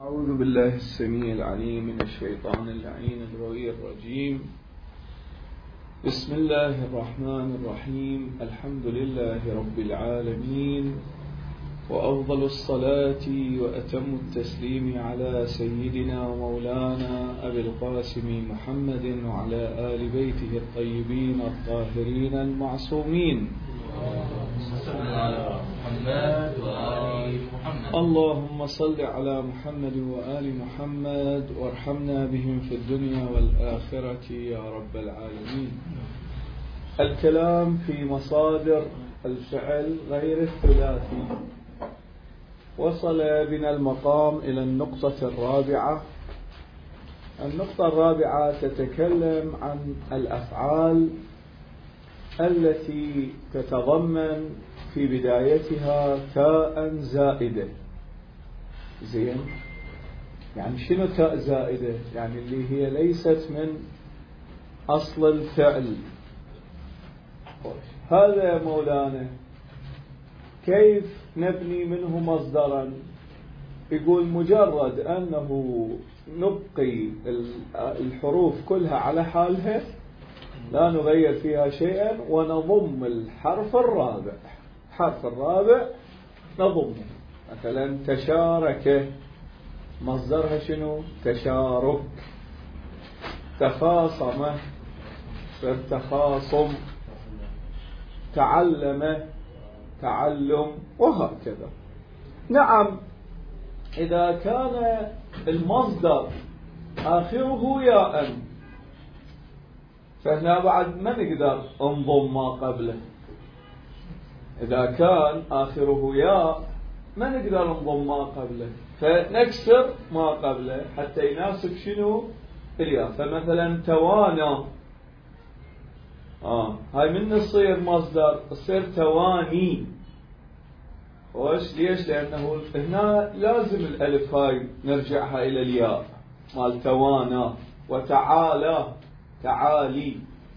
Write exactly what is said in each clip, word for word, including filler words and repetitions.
أعوذ بالله السميع العليم من الشيطان اللعين الغوي الرجيم. بسم الله الرحمن الرحيم. الحمد لله رب العالمين، وأفضل الصلاة وأتم التسليم على سيدنا ومولانا أبي القاسم محمد وعلى آل بيته الطيبين الطاهرين المعصومين. اللهم صل على محمد وآل محمد وارحمنا بهم في الدنيا والآخرة يا رب العالمين. الكلام في مصادر الفعل غير الثلاثي. وصل بنا المقام إلى النقطة الرابعة. النقطة الرابعة تتكلم عن الأفعال التي تتضمن في بدايتها تاء زائدة. زين، يعني شنو تاء زائدة؟ يعني اللي هي ليست من أصل الفعل. هذا مولانا كيف نبني منه مصدرا؟ يقول مجرد أنه نبقي الحروف كلها على حالها، لا نغير فيها شيئا، ونضم الحرف الرابع. الحرف الرابع نضمه. مثلا تشارك، مصدرها شنو؟ تشارك. تخاصم، تخاصم. تعلم، تعلم، وهكذا. نعم، إذا كان المصدر آخره ياء فهنا بعد ما نقدر نضم ما قبله. إذا كان آخره ياء ما نقدر نضم ما قبله، فنكسر ما قبله حتى يناسب شنو؟ الياء. فمثلا توانى، آه هاي من تصير مصدر؟ تصير تواني. وش ليش؟ لأنه هنا لازم الألف هاي نرجعها إلى الياء مال توانا. وتعالى، تعالي.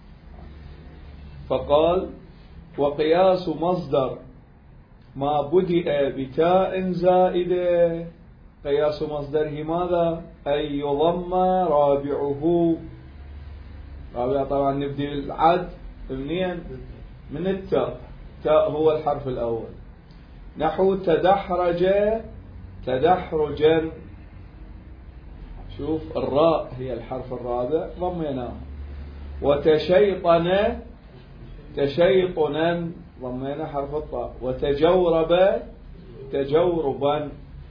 فقال وقياس مصدر ما بدأ بتاء زائدة. قياس مصدره ماذا؟ أي يضم رابعه. رابعه طبعا نبدي العد منين؟ من التاء. تاء هو الحرف الأول. نحو تدحرج، تدحرجا. شوف الراء هي الحرف الرابع ضميناه. وتشيطن، تشيطنا ضمينا حرف الطاء. وتجورب، تجوربا.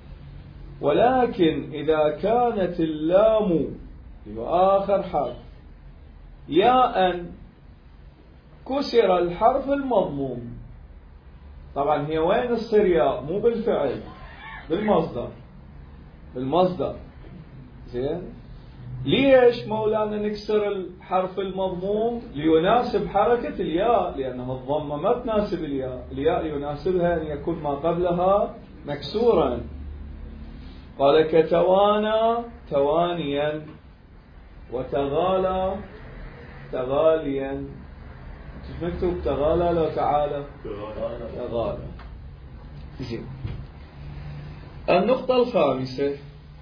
ولكن إذا كانت اللام آخر حرف ياء كسر الحرف المضموم. طبعا هي وين تصير ياء؟ مو بالفعل، بالمصدر. بالمصدر. زين، ليش مولانا نكسر الحرف المضموم؟ ليناسب حركة الياء، لأنه الضمة ما تناسب الياء. الياء يناسبها أن يكون ما قبلها مكسورا. قال كتوانا، توانيا. وتغالى، تغاليا. كيف نكتب تغالى لو تعالى؟ تغالى. زين. النقطة الخامسة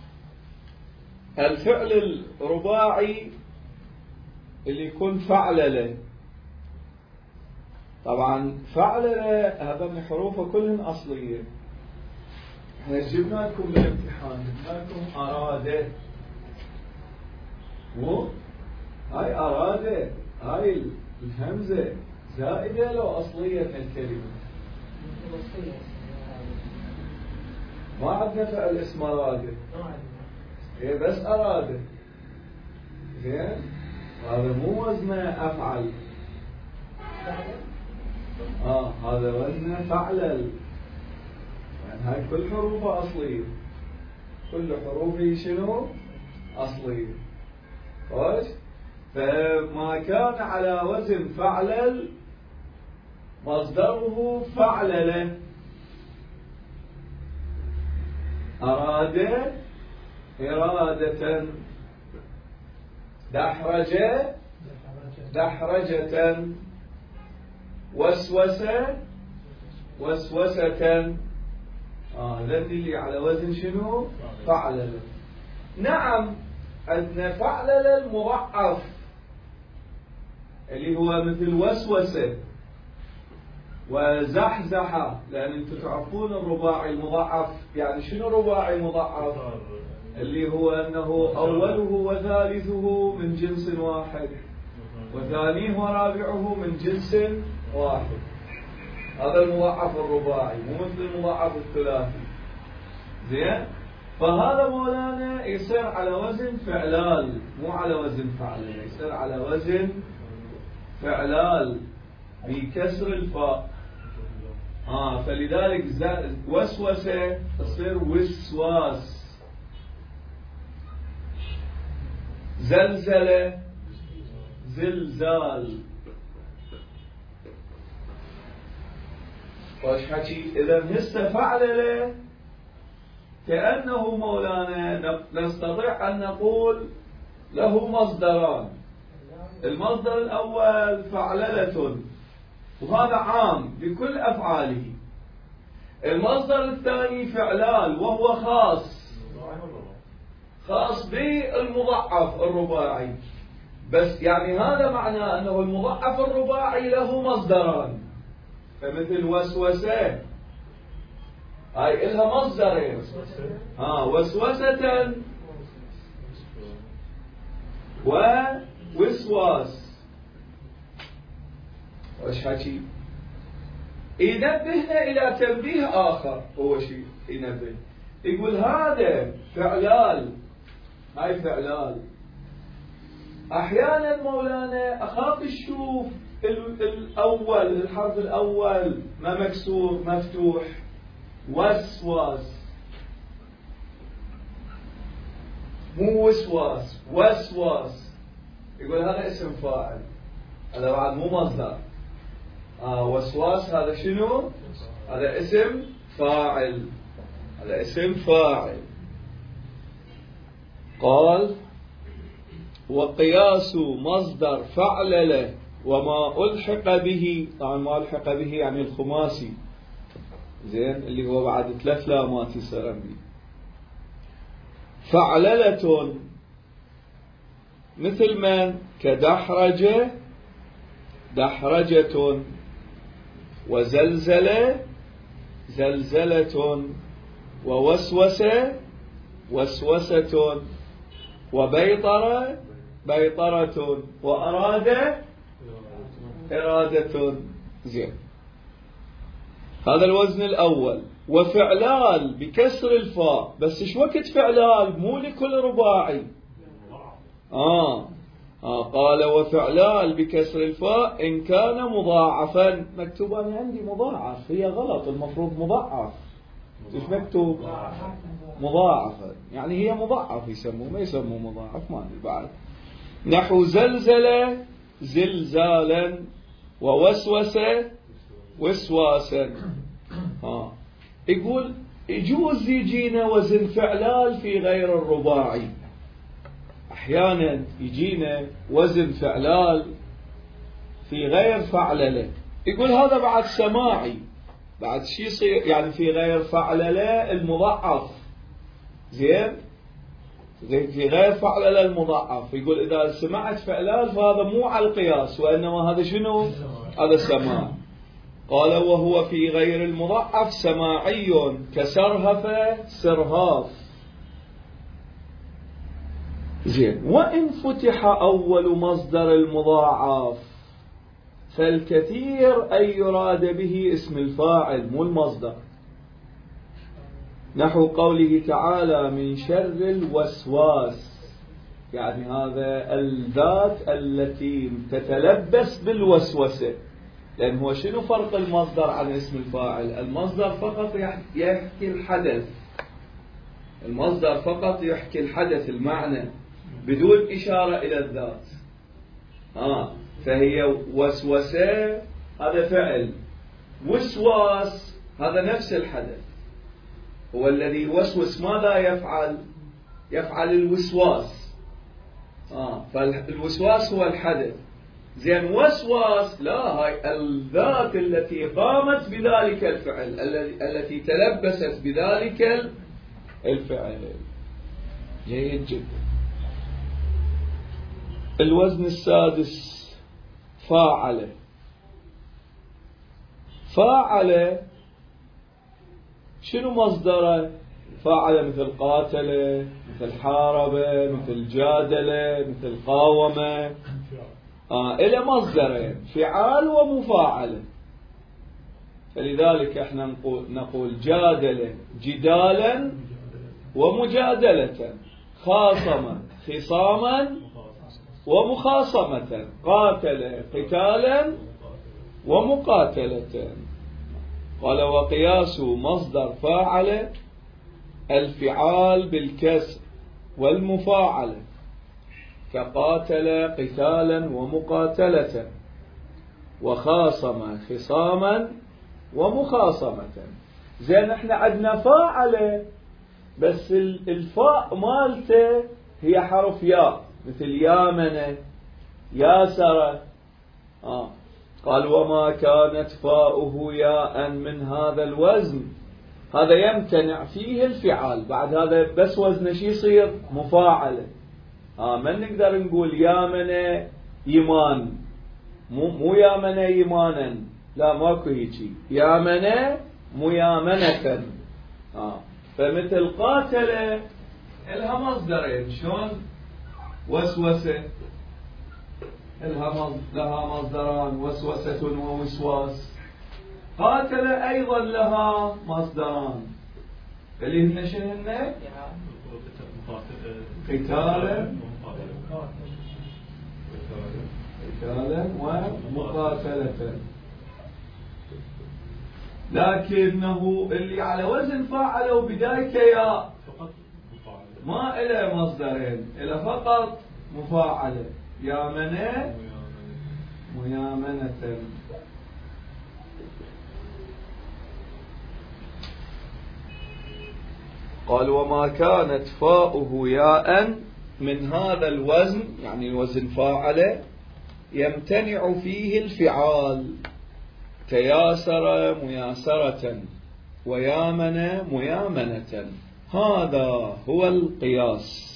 الفعل الرباعي اللي يكون فعلله. طبعا فعلله هذا من حروفه كلهن أصلية. احنا جبنا لكم بالامتحان، جبنا لكم أراد. مو هاي أراد، هاي الهمزة زائدة لو أصلية من الكلمة؟ ما عندنا فعل اسمه أراد، هي بس أراد. زين، هذا مو وزنه أفعل. آه هذا وزنه فعلل. يعني هاي كل حروفه أصلية، كل حروفه شنو؟ أصلية. خوش؟ فما كان على وزن فعلل مصدره فعلله. أراد، إرادة. دحرج، دحرجة. وسوسة، وسوسة. آه ذن اللي على وزن شنو؟ فعلل. نعم عندنا فعلل المضاعف اللي هو مثل وسوسة وزحزحة، لأن أنتم تعرفون الرباعي المضاعف يعني شنو رباعي مضاعف؟ اللي هو أنه أوله وثالثه من جنس واحد وثانيه ورابعه من جنس واحد. هذا المضاعف الرباعي، مو مثل المضاعف الثلاثي. زين؟ فهذا مولانا يصير على وزن فعلال مو على وزن فعلل، يصير على وزن فعلال بكسر الفاء. آه فلذلك وسوسة تصير وسواس، زلزلة زلزال. وش حكي؟ إذا هسه فعلله كأنه مولانا نستطيع أن نقول له مصدران. المصدر الأول فعللة وهذا عام بكل أفعاله. المصدر الثاني فعلال وهو خاص خاص بالمضاعف الرباعي. بس يعني هذا معناه أنه المضاعف الرباعي له مصدران، فمثل وسوسة هاي إلها مصدرين، ها وسوسة ووسواس. وش حكي؟ ينبهنا إلى تنبيه آخر. هو شيء ينبه يقول هذا فعلال، هاي فعلال. أحيانا مولانا أخاف تشوف الأول الحرف الأول ما مكسور مفتوح، وسواس مو وسواس، وسواس. يقول هذا اسم فاعل، هذا بعد مو مصدر. آه وسواس هذا شنو؟ هذا اسم فاعل، هذا اسم فاعل. قال وقياس مصدر فعلله وما ألحق به، طبعا ما ألحق به يعني الخماسي، زين، اللي هو بعد ثلاث لامات يصير به. فعللة مثل من؟ كدحرجة دحرجة، وزلزلة زلزلة، ووسوسة وسوسة، وبيطرة بيطرة، وأراد إرادة. زين، هذا الوزن الأول. وفعلال بكسر الفاء، بس ايش وقت فعلال؟ مو لكل رباعي. آه. آه قال وفعلال بكسر الفاء إن كان مضاعفا. مكتوب أنا عندي مضاعف، هي غلط، المفروض مضاعف. ايش مكتوب؟ مضاعفا، يعني هي مضاعف يسموه، ما يسموه مضاعف، ما ادري بعد. نحو زلزلة زلزالا، ووسوسة وسواسا. ها يقول يجوز يجينا وزن فعلال في غير الرباعي. احيانا يجينا وزن فعلال في غير فعلله. يقول هذا بعد سماعي، بعد شيء يصير يعني في غير فعلله المضاعف. زين، في غير فعلله المضاعف. يقول إذا سمعت فعلال فهذا مو على القياس، وإنما هذا شنو؟ هذا سماع. قال وهو في غير المضاعف سماعي كسرهف سرهاف. زين، وإن فتح أول مصدر المضاعف فالكثير أن يراد به اسم الفاعل مو المصدر. نحو قوله تعالى من شر الوسواس، يعني هذا الذات التي تتلبس بالوسوسة. لأن هو شنو فرق المصدر عن اسم الفاعل؟ المصدر فقط يحكي الحدث، المصدر فقط يحكي الحدث المعنى بدون إشارة إلى الذات. آه فهي وسوسة هذا فعل، وسواس هذا نفس الحدث، هو الذي يوسوس ماذا يفعل؟ يفعل الوسواس. آه فالوسواس هو الحدث، زين وسواس لا، هاي الذات التي قامت بذلك الفعل، التي تلبست بذلك الفعل. جيد جدا. الوزن السادس فاعل. فاعل شنو مصدره؟ فاعل مثل قاتل، مثل حارب، مثل جادل، مثل قاوم. آه إلى مصدرين، فعال ومفاعل. فلذلك احنا نقول, نقول جادل جدالا ومجادلة، خاصم خصاما ومخاصمة، قاتل قتالا ومقاتلة. قال وقياس مصدر فاعل الفعال بالكسر والمفاعل، كقاتل قتالا ومقاتلة، وخاصم خصاما ومخاصمة. زين احنا عندنا فاعل بس الفاء مالته هي حرف ياء، مثل يامن ياسر. آه. قال وما كانت فاؤه ياء من هذا الوزن، هذا يمتنع فيه الفعال، بعد هذا بس وزن شي يصير مفاعل. آه ما نقدر نقول يامن يمان، مو مو يامن يمانا، لا ماكو هيجي، يامن ميامنة. آه فمثل قاتل الها مصدرين، شلون؟ وسوسة لها مصدران، وسوسة ووسواس. قاتل أيضا لها مصدران، اللي هن شنهن؟ قتالا قتالا ومقاتلة. لكنه اللي على وزن فاعل وبدايته ياء ما إلى مصدرين، إلى فقط مفاعلة، يامنة ميامنة. قال وما كانت فاؤه ياء من هذا الوزن، يعني الوزن فاعل، يمتنع فيه الفعال، كياسر مياسرة ويامن ميامنة. هذا هو القياس.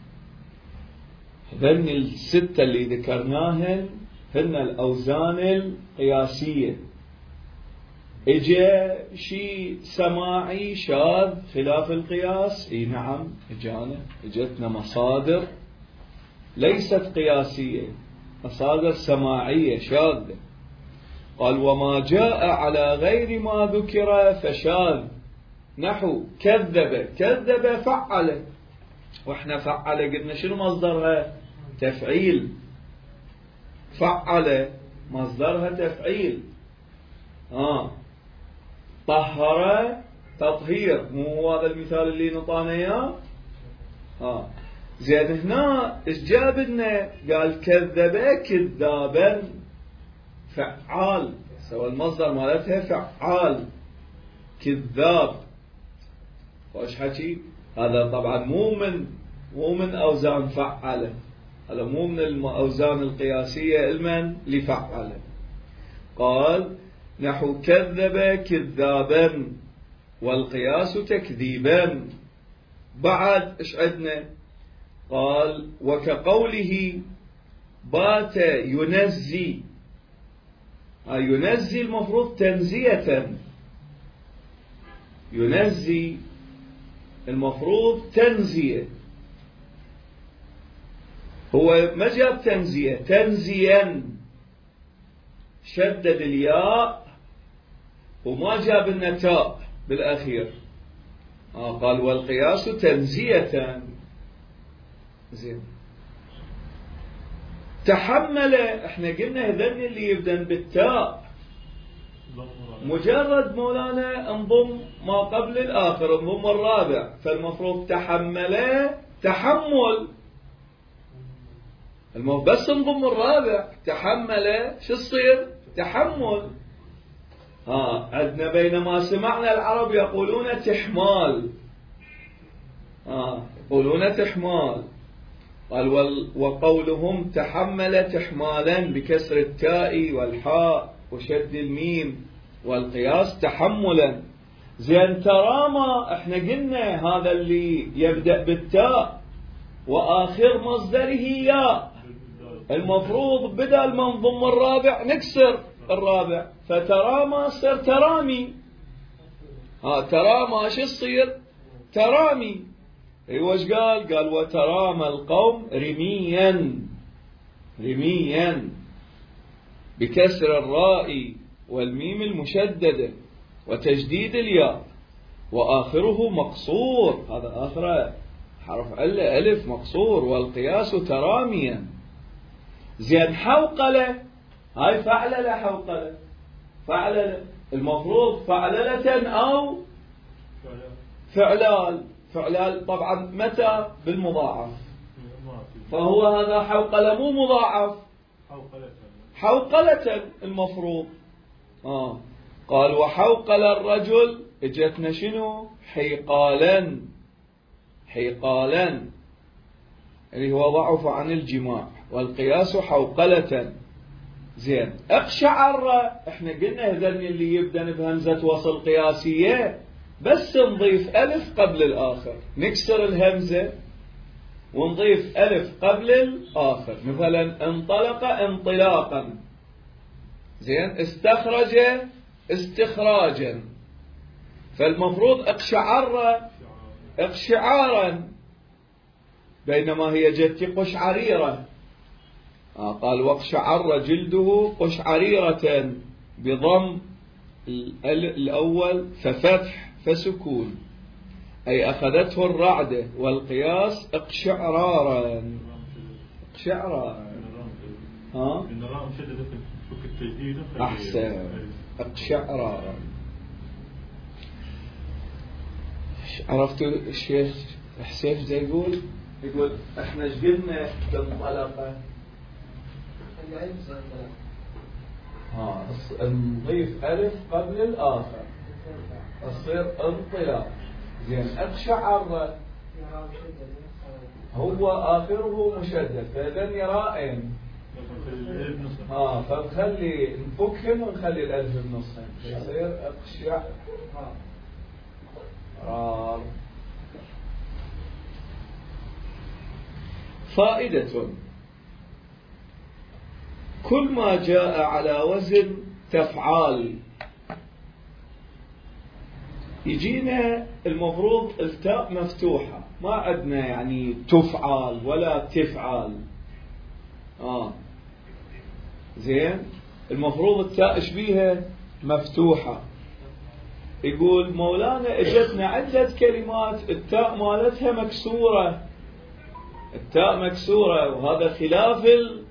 هن الستة اللي ذكرناهن هن الأوزان القياسية. إجا شيء سماعي شاذ خلاف القياس، اي نعم اجانا، اجتنا مصادر ليست قياسية، مصادر سماعية شاذة. قال وما جاء على غير ما ذكر فشاذ، نحو كذب، كذب فعل، واحنا فعل قلنا شنو مصدرها؟ تفعيل. فعل مصدرها تفعيل. آه طهر تطهير، مو هذا المثال اللي نطانا اياه؟ اه زين هنا ايش جاب لنا؟ قال كذب كذابا فعال، سوى المصدر مالتها فعال، كذاب. وايش حكي؟ هذا طبعا مو من مو من اوزان فعل، هذا مو من الاوزان القياسيه المن لفعل. قال نحو كذب كذابا، والقياس تكذيبا. بعد ايش عندنا؟ قال وكقوله بات ينزي، ينزي المفروض تنزية، ينزي المفروض تنزية، هو ما جاب تنزية، تنزيا، شدد الياء وما جاب لنا تاء بالأخير. آه قال والقياس تنزية. زين تحمل، احنا قلنا هذن اللي يبدأ بالتاء مجرد مولانا انضم ما قبل الآخر، انضم الرابع، فالمفروض تحمل تحمل، المفروض بس انضم الرابع، تحمل شو الصير؟ تحمل. ها عندنا بينما سمعنا العرب يقولون تحمال، ها يقولون تحمال، قال وقولهم تحملت إحمالا بكسر التاء والحاء وشد الميم والقياس تحملا. زين ترامى احنا قلنا هذا اللي يبدأ بالتاء وآخر مصدره ياء، المفروض بدل ما نضم الرابع نكسر الرابع، فترامى صار ترامي. ها ترامى شو تصير؟ ترامي. ايوه ايش قال؟ قال وترامى القوم رميا، رميا بكسر الراء والميم المشددة وتجديد الياء وآخره مقصور، هذا آخره حرف علة ألف مقصور، والقياس تراميا. زين حوقلة، هاي فعللة حوقلة، فعللة المفروض فعللة أو فعلال، فعلال طبعا متى؟ بالمضاعف، فهو هذا حوقلة مو مضاعف، حوقلة المفروض. آه. قال وحوقل الرجل اجتنا شنو؟ حيقالا، حيقالا اللي هو ضعف عن الجماع، والقياس حوقلة. زين اقشعر، احنا قلنا هذن اللي يبدأ بهمزة وصل قياسية بس نضيف ألف قبل الآخر، نكسر الهمزة ونضيف ألف قبل الآخر، مثلا انطلق انطلاقا، زين استخرج استخراجا، فالمفروض اقشعر اقشعارا، بينما هي جت قشعريرة. آه قال واقشعر جلده قشعريرة بضم الأول ففتح فسكون، أي أخذته الرعدة، والقياس اقشعرارا، اقشعرارا. ها أحسن، اقشعرارا. عرفتوا الشيخ حسين زي يقول؟ يقول احنا ايش قلنا بانطلقه؟ ها نضيف ألف قبل الآخر تصير انطلاق. زين اقشعر هو آخره مشدد، فإذن يرائن ها فنخلي نفكهن ونخلي الألف بنصهن يصير اقشع رار. فائدة: كل ما جاء على وزن تفعال يجينا المفروض التاء مفتوحة، ما عندنا يعني تفعال ولا تفعال. آه زين المفروض التاء ايش بيها؟ مفتوحة. يقول مولانا اجتنا عدة كلمات التاء مالتها مكسورة، التاء مكسورة، وهذا خلاف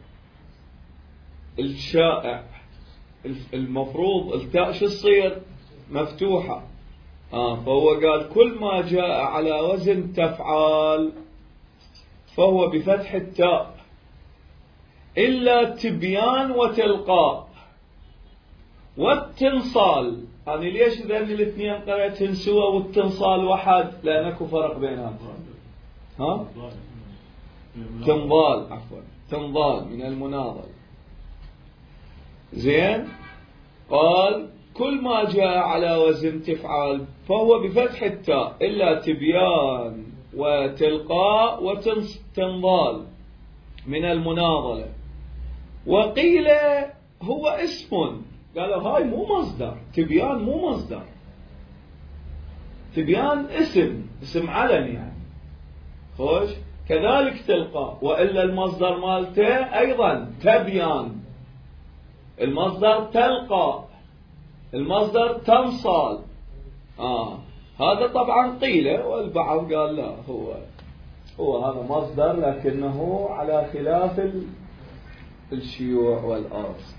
الشائع. المفروض التاء شو تصير؟ مفتوحة. آه فهو قال كل ما جاء على وزن تفعال فهو بفتح التاء إلا تبيان وتلقاء والتنصال. يعني ليش ذن الاثنين قرأت تنسوى والتنصال واحد؟ لأن اكو فرق بيناتهم. ها؟ تنضال، عفوا تنضال من المناضل. زين قال كل ما جاء على وزن تفعال فهو بفتح التاء إلا تبيان وتلقاء وتنضال من المناضلة. وقيل هو اسم، قالوا هاي مو مصدر، تبيان مو مصدر، تبيان اسم، اسم علم يعني. خوش كذلك تلقاء، وإلا المصدر مالته أيضا تبيان، المصدر تلقاء، المصدر تنصال. آه هذا طبعا قيل، والبعض قال لا هو هو هذا مصدر لكنه على خلاف الشيوع والأرض.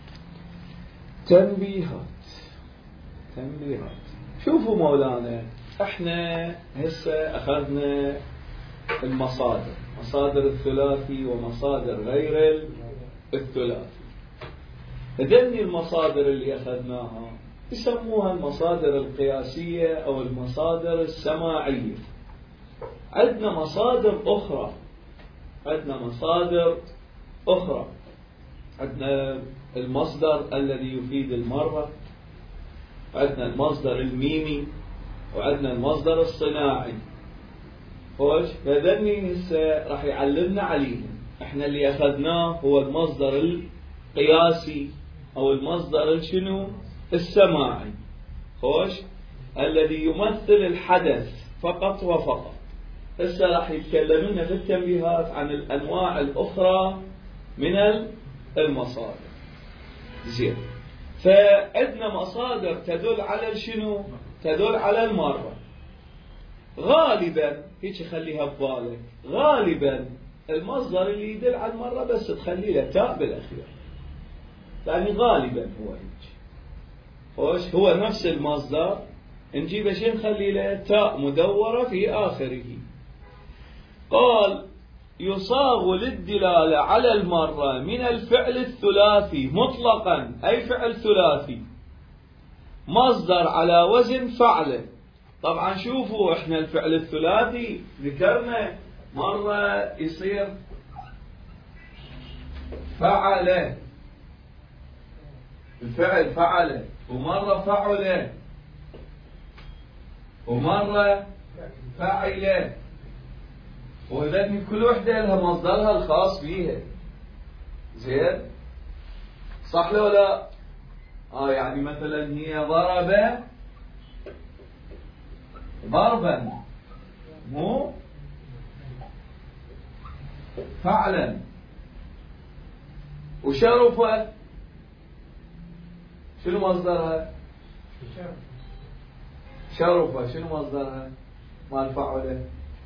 تنبيهات تنبيهات شوفوا مولانا، احنا هسه اخذنا المصادر، مصادر الثلاثي ومصادر غير الثلاثي. هذني المصادر اللي اخذناها يسموها المصادر القياسية او المصادر السماعية. عندنا مصادر اخرى عندنا مصادر أخرى. عندنا المصدر الذي يفيد المرة، عندنا المصدر الميمي، وعندنا المصدر الصناعي. خوش، فذني هسه راح يعلمنا عليهم. احنا اللي اخذناه هو المصدر القياسي او المصدر الشنو السماعي، خوش، الذي يمثل الحدث فقط وفقط. هسه راح يتكلمون في التنبيهات عن الانواع الاخرى من المصادر. زين، فعندنا مصادر تدل على شنو؟ تدل على المرة. غالبا هيك خليها ببالك، غالبا المصدر اللي يدل على المرة بس تخلي له تاء بالاخير، يعني غالبا هو هيك. خوش، هو نفس المصدر نجيب شيء نخلي له تاء مدورة في آخره. قال يصاغ للدلالة على المرة من الفعل الثلاثي مطلقا، أي فعل ثلاثي مصدر على وزن فعله. طبعا شوفوا احنا الفعل الثلاثي ذكرنا مرة يصير فعله، الفعل فعله، ومرة فعله، ومرة فعله، وذلك كل وحدة لها مصدرها الخاص بيها. زين، صح لو لا؟ اه يعني مثلا هي ضرب ضربا، مو فعلا. وشرف شنو مصدرها؟ شرف شنو مصدرها؟ مال فعله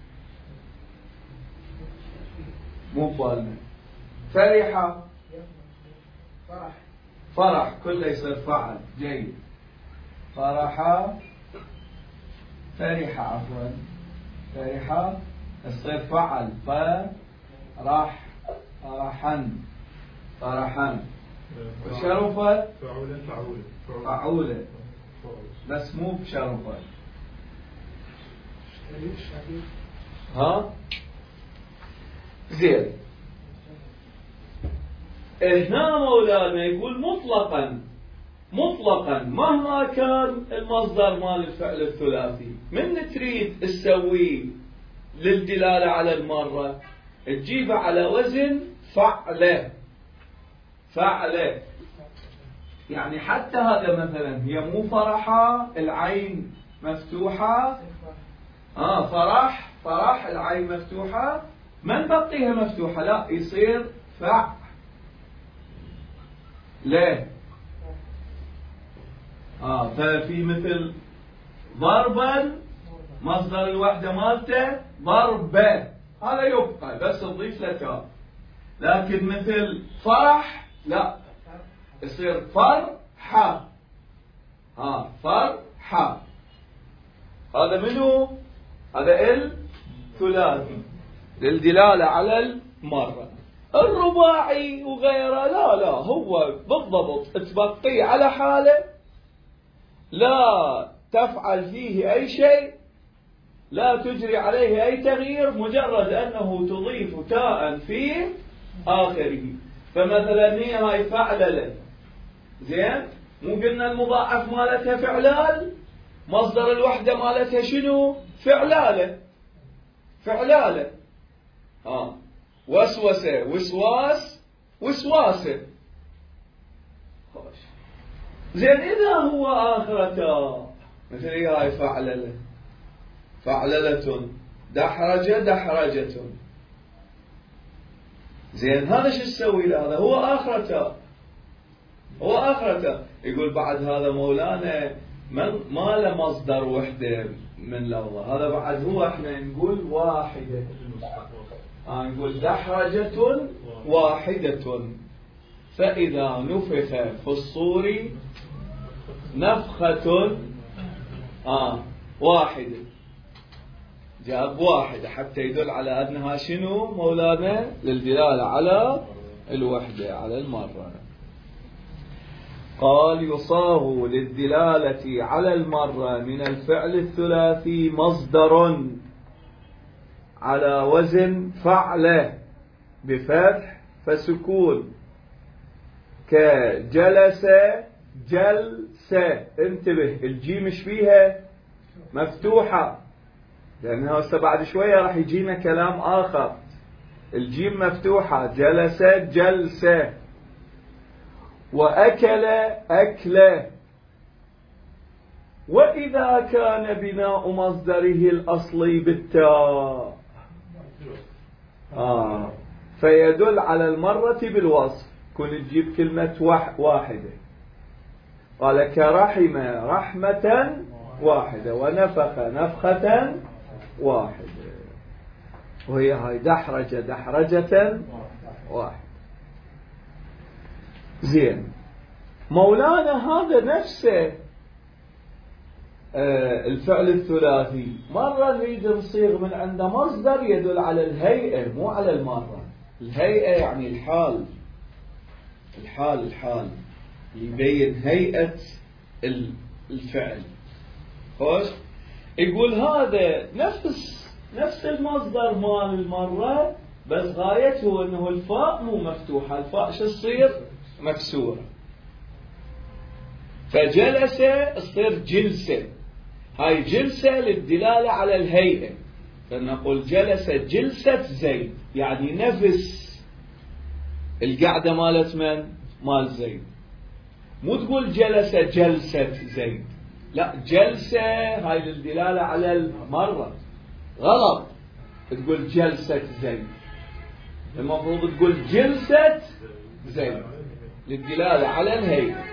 مو بالنا. فرحة فرح فرح كله يصير فعل. جيد، فرحة فرحة عفوا فرحة يصير فعل. فرح فرحا فرحا. وشرفة فعولة فعولة فعولة بس مو بشرفة. ها زين. هنا مولانا يقول مطلقا مطلقا مهما كان المصدر مال الفعل الثلاثي. من تريد تسويه للدلالة على المرة تجيبه على وزن فعله فعله. يعني حتى هذا مثلا هي مو فرحة العين مفتوحة، اه فرح فرح العين مفتوحة، ما نبقيها مفتوحة، لا يصير فع ليه. اه ففي مثل ضربا مصدر الوحدة مالته ضربة، هذا يبقى بس تضيف له تاء. لكن مثل فرح لا، يصير فرحة. ها فرحة، هذا منو؟ هذا الثلاثي للدلالة على المرة. الرباعي وغيره لا لا، هو بالضبط تبقيه على حاله، لا تفعل فيه أي شيء، لا تجري عليه أي تغيير، مجرد أنه تضيف تاء في آخره. فمثلا هي هاي فعللة، زين، مو قلنا المضاعف مالتها فعلال، مصدر الوحدة مالتها شنو؟ فعلالة فعلالة. آه وسوسة وسواس وسواسة. زين، إذا هو آخرته مثل هاي فعللة فعللة، دحرجة دحرجة. زين، هذا شو تسوي له؟ هذا هو آخرته هو آخرته. يقول بعد هذا مولانا من ما له مصدر وحدة من لفظة، هذا بعد هو احنا نقول واحدة. آه نقول دحرجة واحدة، فإذا نفخ في الصور نفخة آه واحدة، جاب واحدة حتى يدل على أنها شنو مولانا؟ للدلالة على الوحدة على المرة. قال يصاغ للدلالة على المرة من الفعل الثلاثي مصدر على وزن فعله. بفتح فسكون، كجلس جلسة. انتبه الجيم مش فيها مفتوحة، لأنها هسه بعد شوية راح يجينا كلام آخر. الجيم مفتوحة، جلس جلسة. وأكل أكله. وإذا كان بناء مصدره الأصلي بالتاء آه فيدل على المرة بالوصف. كن تجيب كلمة واحدة، قال كرحم رحمة واحدة، ونفخ نفخة واحدة، وهي هاي دحرجة دحرجة واحدة. زين، مولانا هذا نفسه آه الفعل الثلاثي مرة نريد نصيغ من عنده مصدر يدل على الهيئة مو على المرة. الهيئة يعني الحال، الحال الحال يبين هيئة الفعل. خوش، يقول هذا نفس نفس المصدر مال المرة، بس غايته انه الفاء مو مفتوحة، الفاء شو تصير؟ مكسورة. فجلس تصير جلسة، هاي جلسة للدلالة على الهيئة. فنقول جلس جلسة زيد، يعني نفس القعدة مالت من؟ مال زيد. مو تقول جلس جلسة زيد، لا، جلسة هاي للدلالة على المرة، غلط تقول جلسة زيد، المفروض تقول جلسة زيد للدلالة على الهيئة.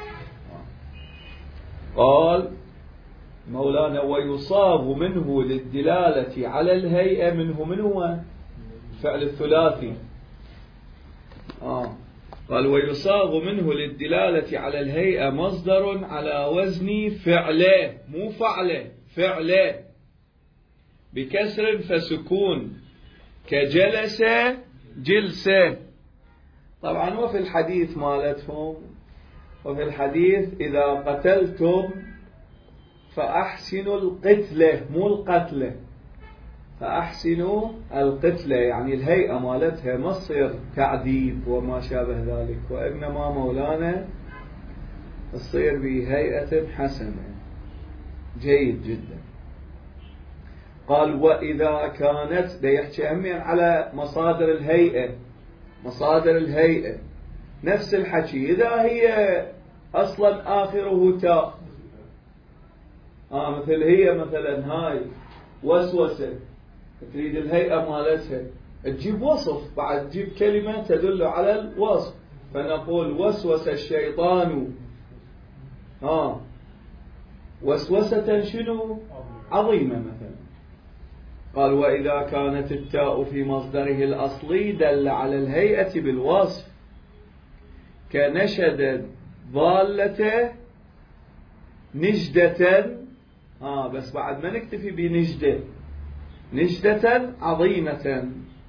قال مولانا ويصاب منه للدلالة على الهيئة. منه من هو؟ فعل الثلاثي. آه. قال ويصاب منه للدلالة على الهيئة مصدر على وزن فعله، مو فعله، فعله، بكسر فسكون، كجلس جلسة. طبعا وفي الحديث مالتهم، وفي الحديث إذا قتلتم فأحسنوا القتلة، مو القتلة، فأحسنوا القتلة، يعني الهيئة مالتها ما تصير تعذيب وما شابه ذلك، وإنما مولانا تصير بهيئة حسنة، جيد جدا. قال وإذا كانت، دا يحكي أمين على مصادر الهيئة، مصادر الهيئة نفس الحكي. إذا هي أصلا آخره تاء، آه مثل هي مثلا هاي وسوسة، تريد الهيئة مالتها تجيب وصف، بعد تجيب كلمة تدل على الوصف، فنقول وسوس الشيطان آه وسوسة شنو؟ عظيمة مثلا. قال وإذا كانت التاء في مصدره الأصلي دل على الهيئة بالوصف، كنشد ضالة نجدة. آه بس بعد ما نكتفي بنجدة، نجدة عظيمة.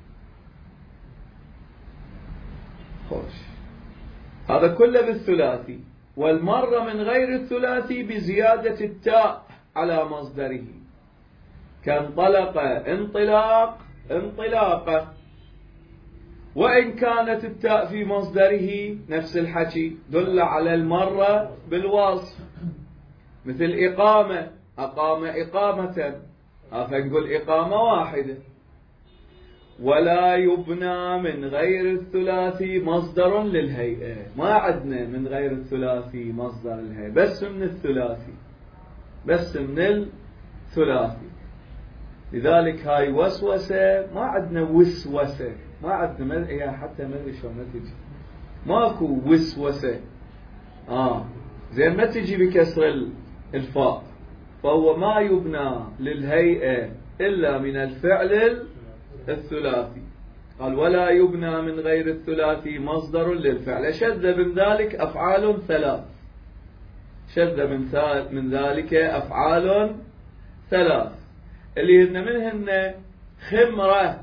خوش، هذا كله بالثلاثي. والمرة من غير الثلاثي بزيادة التاء على مصدره، كانطلق انطلاق انطلاقة. وإن كانت التاء في مصدره نفس الحكي، دل على المرة بالوصف، مثل إقامة، أقام إقامة، فنقول إقامة واحدة. ولا يبنى من غير الثلاثي مصدر للهيئة، ما عندنا من غير الثلاثي مصدر الهيئة، بس من الثلاثي، بس من الثلاثي. لذلك هاي وسوسة ما عندنا وسوسة، ما عندنا هي حتى ما ادري شلون ما تجي، ماكو وسوسة. اه زين ما تجي بكسر الفاء، فهو ما يبنى للهيئة إلا من الفعل الثلاثي. قال ولا يبنى من غير الثلاثي مصدر للفعل. شذ من ذلك أفعال ثلاث، شذ من ذلك أفعال ثلاث، اللي هن منهن خمرة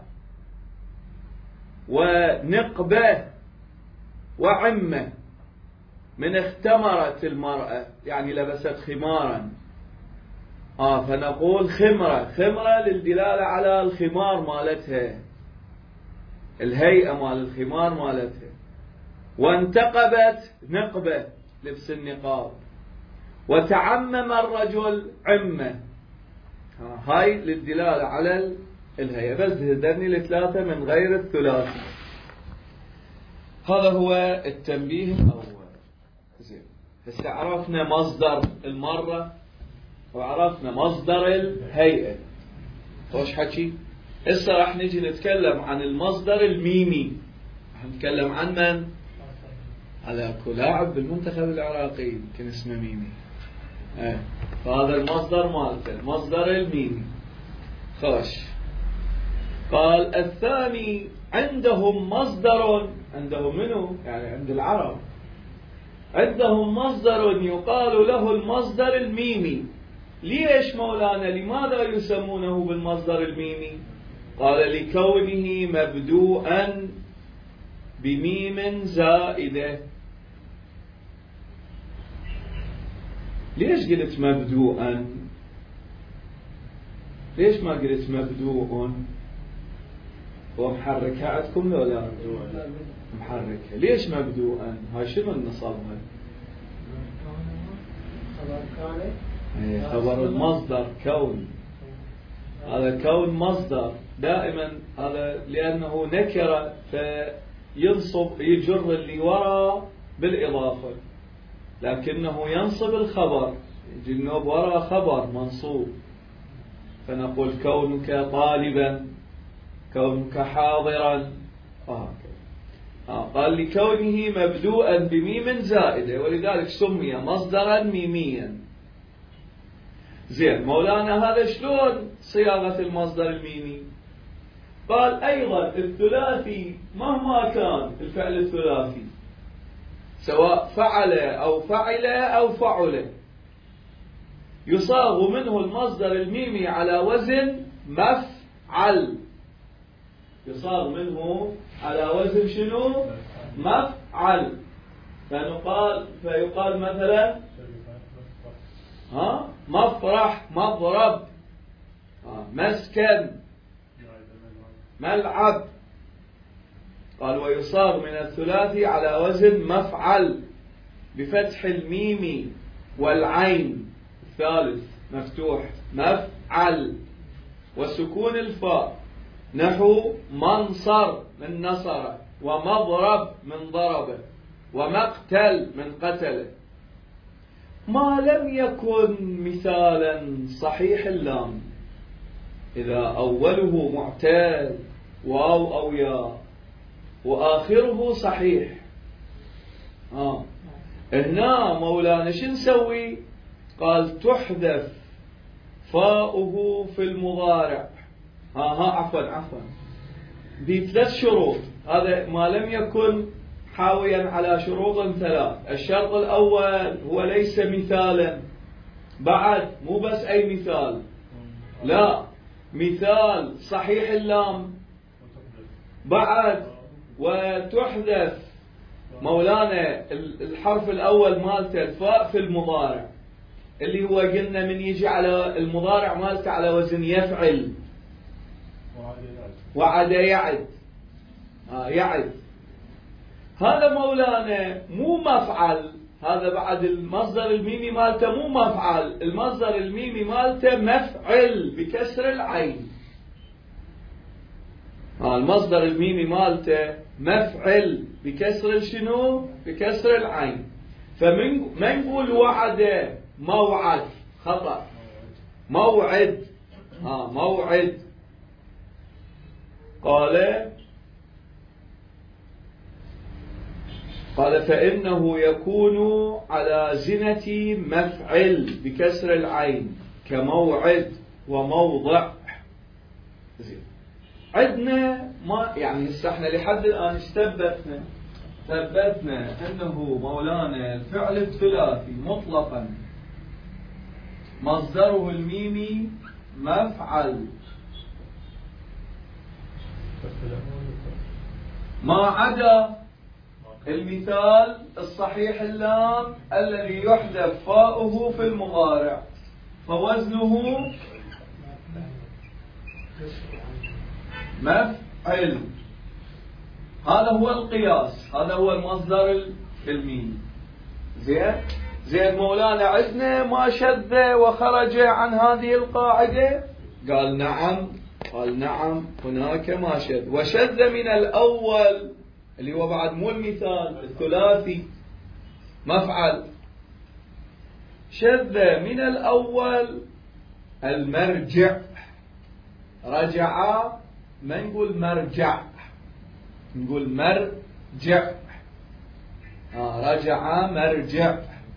ونقبة وعمة. من اختمرت المرأة يعني لبست خمارا، آه فنقول خمرة، خمرة للدلالة على الخمار مالتها. الهيئة مال الخمار مالتها، وانتقبت نقبة لبس النقاب، وتعمم الرجل عمة. هاي للدلالة على الهيئة، بس هذني الثلاثة من غير الثلاثي. هذا هو التنبيه الأول. زين، هسه عرفنا مصدر المرة وعرفنا مصدر الهيئة. خوش حكي. هسه راح نجي نتكلم عن المصدر الميمي. راح نتكلم عن من؟ على اكو لاعب بالمنتخب العراقي يمكن اسمه ميمي. اه. فهذا المصدر مالته المصدر الميمي. خوش. قال الثاني عندهم مصدر، عندهم منه يعني عند العرب، عندهم مصدر يقال له المصدر الميمي. ليش مولانا؟ لماذا يسمونه بالمصدر الميمي؟ قال لكونه مبدوءا بميم زائدة. ليش قلت مبدوءا؟ ليش ما قلت مبدوء؟ هو محركة عندكم لو لا؟ محركة. ليش مبدوءا؟ هاي شنو النصبها؟ خبر المصدر كون. هذا كون مصدر دائما، هذا لأنه نكرة فينصب يجر اللي وراء بالإضافة، لكنه ينصب الخبر، جنوب وراء خبر منصوب، فنقول كونك طالبا، كونك حاضرا. آه. آه. قال لكونه مبدوءا بميم زائدة ولذلك سمي مصدرا ميميا. زين، مولانا هذا شلون صياغة المصدر الميمي؟ قال أيضا الثلاثي مهما كان الفعل الثلاثي، سواء فعل أو فعل أو فعل، يصاغ منه المصدر الميمي على وزن مفعل. يصاغ منه على وزن شنو؟ مفعل. فنقال فيقال مثلا ها مفرح، مضرب، مسكن، ملعب. قال ويصاغ من الثلاثي على وزن مفعل بفتح الميم والعين الثالث مفتوح مفعل، وسكون الفاء نحو منصر من نصر، ومضرب من ضرب، ومقتل من قتل، ما لم يكن مثالا صحيح اللام، إذا أوله معتال واو أو ياء وآخره صحيح. آه. هنا مولانا شو نسوي؟ قال تحذف فاؤه في المضارع. ها ها عفوا عفوا بثلاث شروط. هذا ما لم يكن حاويا على شروط ثلاث. الشرط الأول هو ليس مثالا، بعد مو بس أي مثال، لا، مثال صحيح اللام، بعد وتحذف مولانا الحرف الأول مالته الفاء في المضارع، اللي هو قلنا من يجي على المضارع مالته على وزن يفعل، وعد يعد. آه يعد. هذا مولانا مو مفعل، هذا بعد المصدر الميمي مالته مو مفعل، المصدر الميمي مالته مفعل بكسر العين. آه المصدر الميمي مالته مفعل بكسر شنو؟ بكسر العين. فمن ما نقول وعد موعد، خطأ، موعد. آه موعد. قال قال فإنه يكون على زنة مفعل بكسر العين كموعد وموضع. زين. عندنا ما يعني احنا لحد الآن استثبتنا ثبتنا أنه مولانا الفعل الثلاثي مطلقا مصدره الميمي مفعل، ما عدا المثال الصحيح اللام الذي يحذف فاؤه في المضارع فوزنه مفعل. هذا هو القياس، هذا هو المصدر الميمي. زين زين مولانا عندنا ما شذ وخرج عن هذه القاعدة؟ قال نعم. قال نعم هناك ما شذ، وشذ من الأول اللي هو بعد مو المثال الثلاثي مفعل، شذ من الأول المرجع، رجع ما نقول مرجع، نقول مرجع. آه رجع مرجع.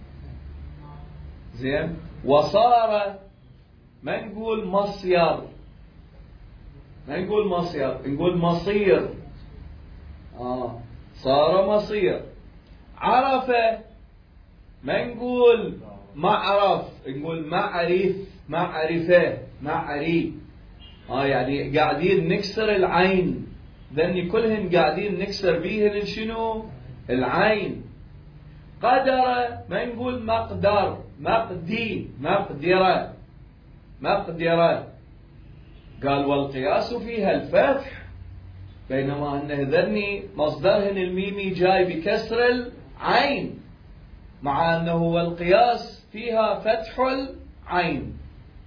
زين. وصار ما نقول مصير، ما نقول مصير، نقول مصير. آه صار مصير. عرف ما نقول معرف، نقول معرف، معرفة، معري. آه يعني قاعدين نكسر العين، ذني كلهن قاعدين نكسر بيهن شنو؟ العين. قدر ما نقول مقدر، مقدي، مقدرة، مقدرة. قال والقياس فيها الفتح، بينما أن ذني مصدرهن الميمي جاي بكسر العين، مع أنه والقياس فيها فتح العين.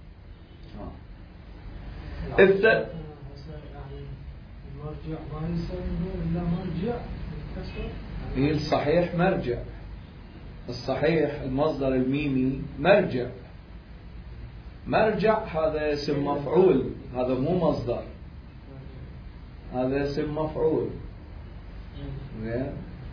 الت... يعني المرجع ما يسمونه إلا مرجع بالكسر. هي الصحيح مرجع، الصحيح المصدر الميمي مرجع. مرجع هذا اسم مفعول، هذا مو مصدر، هذا اسم مفعول. زين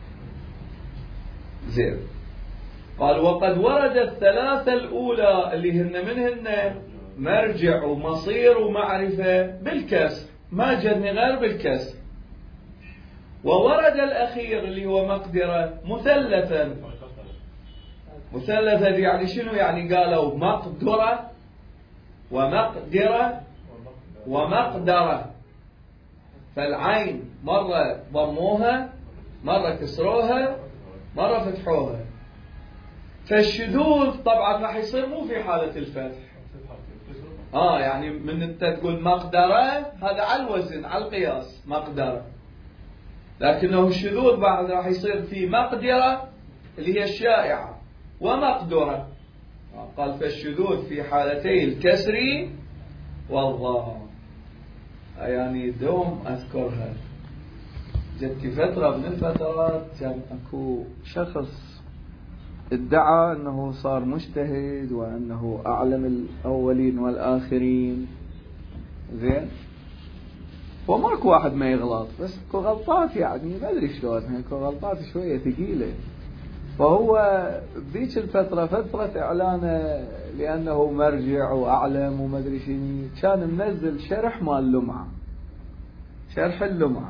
زين. قال وقد ورد الثلاثة الأولى اللي هن منهن مرجع ومصير ومعرفة بالكسر، ما جدني غير بالكسر. وورد الأخير اللي هو مقدرة مثلثا. مثلثا يعني شنو؟ يعني قالوا مقدرة ومقدرة ومقدرة، فالعين مرة ضموها، مرة كسروها، مرة فتحوها. فالشذوذ طبعا راح يصير مو في حالة الفتح. آه يعني من انت تقول مقدرة هذا على الوزن، على القياس مقدرة، لكنه الشذوذ بعد راح يصير في مقدرة اللي هي الشائعة ومقدرة. آه قال فالشذوذ في حالتي الكسر والضم. يعني دوم أذكرها. جت فترة من الفترات كان أكو شخص ادعى أنه صار مجتهد وأنه أعلم الأولين والآخرين. زين. وماكو واحد ما يغلط، بس اكو غلطات يعني ما أدري شلون، اكو غلطات شوية ثقيلة. فهو بذيك الفترة فترة إعلانه لأنه مرجع وأعلم وما أدري شنو، كان منزل شرح مال اللمعة، شرح اللمعة.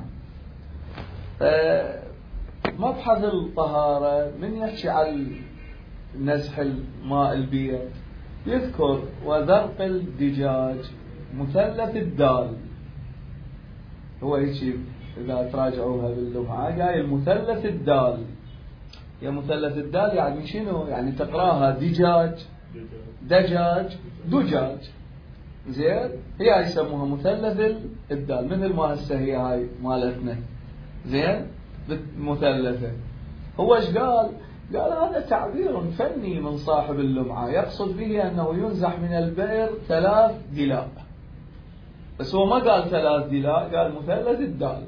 مبحث الطهارة من يحكي على نزح الماء البير يذكر وذرق الدجاج مثلث الدال. هو هيك إذا تراجعوها باللمعة جاي المثلث الدال. يا مثلث الدال يعني شنو؟ يعني تقراها دجاج، دجاج، دجاج. زين. هي يسموها مثلث الدال، مثل ما هسه هي هاي مالتنا. زين. مثلثة. هو ايش قال؟ قال هذا تعبير فني من صاحب اللمعة، يقصد به أنه ينزح من البئر ثلاث دلاء، بس هو ما قال ثلاث دلاء، قال مثلث الدال.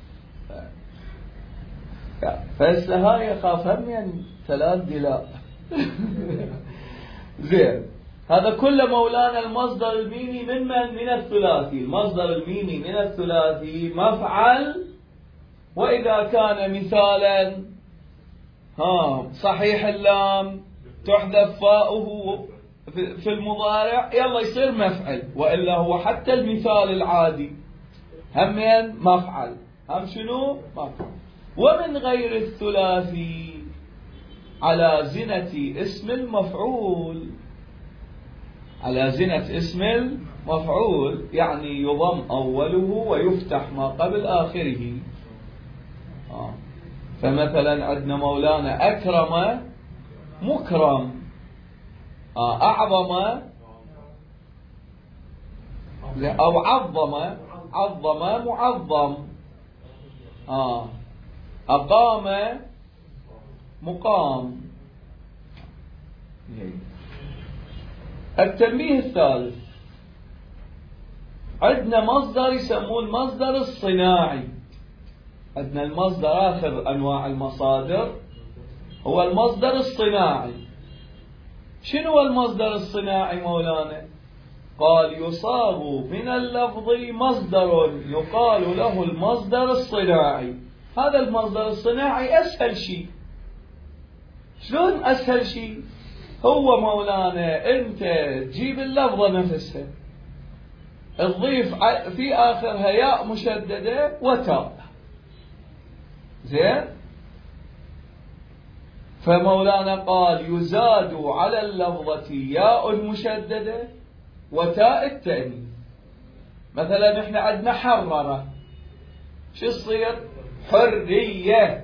فهسه هاي يخاف هم يعني ثلاث دلاء. زين. هذا كله مولانا المصدر الميمي من من؟ من الثلاثي. المصدر الميمي من الثلاثي مفعل، وإذا كان مثالا ها صحيح اللام تحذف فاؤه في المضارع يلا يصير مفعل، وإلا هو حتى المثال العادي همين مفعل، هم شنو؟ مفعل. ومن غير الثلاثي على زنة اسم المفعول، على زنة اسم المفعول يعني يضم أوله ويفتح ما قبل آخره. آه. فمثلا عندنا مولانا أكرم مكرم، آه. أعظم أو عظم عظم معظم. آه. أقام مقام. التنبيه الثالث، عندنا مصدر يسموه المصدر الصناعي. عندنا المصدر آخر أنواع المصادر هو المصدر الصناعي. شنو المصدر الصناعي مولانا؟ قال يصاغ من اللفظ مصدر يقال له المصدر الصناعي. هذا المصدر الصناعي أسهل شيء. شلون أسهل شيء؟ هو مولانا أنت تجيب اللفظة نفسها تضيف في آخرها ياء مشددة وتاء، زين؟ فمولانا قال يزاد على اللفظة ياء مشددة وتاء التأنيث. مثلا احنا عندنا حررة، شو يصير؟ حرية،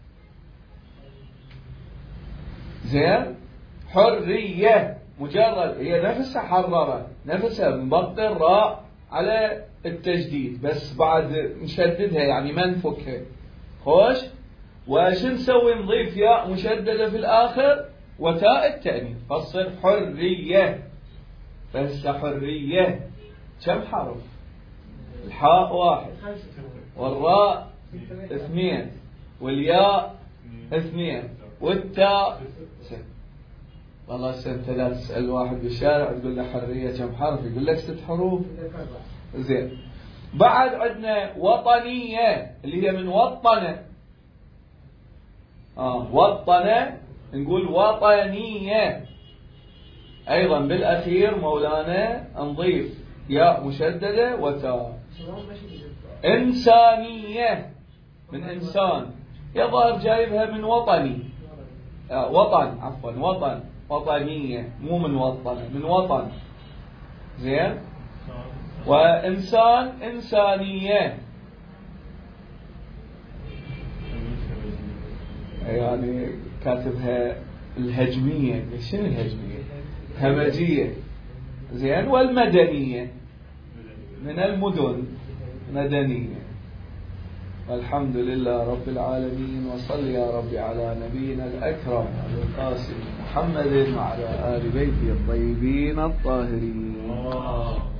زين؟ حرية مجرد هي نفسها حررة، نفسها مبقي الراء على التجديد بس بعد نشددها يعني ما نفكها. خوش، وش نسوي؟ نضيف ياء مشددة في الآخر وتاء التأنيث فتصير حرية. فهسه حرية كم حرف؟ الحاء واحد والراء اثنين والياء اثنين والتاء ست. والله انت لا تسأل واحد بالشارع تقول له حرية كم حرف يقول لك ست حروف. زين. بعد عندنا وطنية اللي هي من وطنة. آه وطنة نقول وطنية. أيضا بالأخير مولانا نضيف ياء مشددة وتاء. إنسانية من إنسان، يظهر جايبها من وطني. آه وطن عفوا وطن، وطنية مو من وطن، من وطن. زين. وإنسان إنسانية، يعني كاتبها الهجمية. شنو الهجمية؟ همجية. زين. والمدنية من المدن مدنية. الحمد لله رب العالمين، وصل يا رب على نبينا الأكرم القاسم محمد وعلى آل بيته الطيبين الطاهرين.